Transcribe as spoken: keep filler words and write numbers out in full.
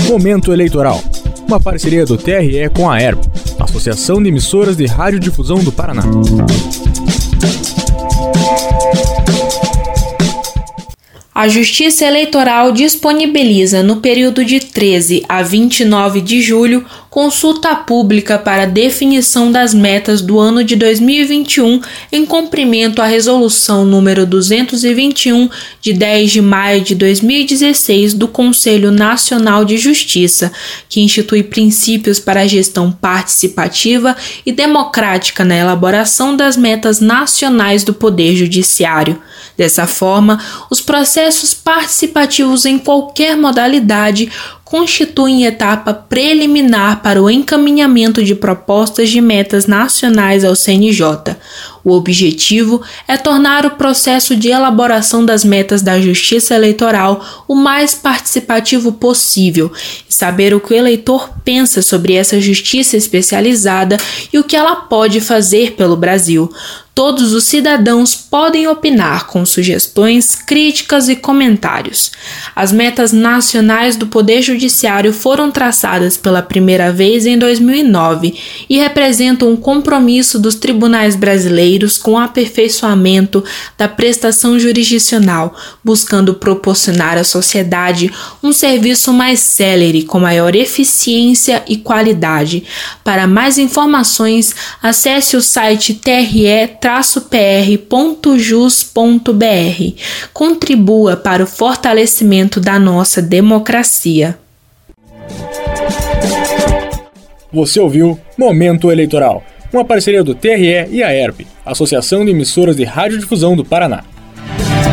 Momento Eleitoral, uma parceria do T R E com a A E R P, Associação de Emissoras de Radiodifusão do Paraná. A Justiça Eleitoral disponibiliza no período de treze a vinte e nove de julho consulta pública para definição das metas do ano de dois mil e vinte e um em cumprimento à Resolução número duzentos e vinte e um de dez de maio de dois mil e dezesseis do Conselho Nacional de Justiça, que institui princípios para a gestão participativa e democrática na elaboração das metas nacionais do Poder Judiciário. Dessa forma, os processos participativos em qualquer modalidade constituem etapa preliminar para o encaminhamento de propostas de metas nacionais ao C N J. O objetivo é tornar o processo de elaboração das metas da Justiça Eleitoral o mais participativo possível e saber o que o eleitor pensa sobre essa justiça especializada e o que ela pode fazer pelo Brasil. Todos os cidadãos podem opinar com sugestões, críticas e comentários. As metas nacionais do Poder Judiciário foram traçadas pela primeira vez em dois mil e nove e representam um compromisso dos tribunais brasileiros com o aperfeiçoamento da prestação jurisdicional, buscando proporcionar à sociedade um serviço mais célere, com maior eficiência e qualidade. Para mais informações, acesse o site T R E traço P R ponto jus ponto B R. Contribua para o fortalecimento da nossa democracia. Você ouviu Momento Eleitoral, uma parceria do T R E e a A E R P, Associação de Emissoras de Radiodifusão do Paraná.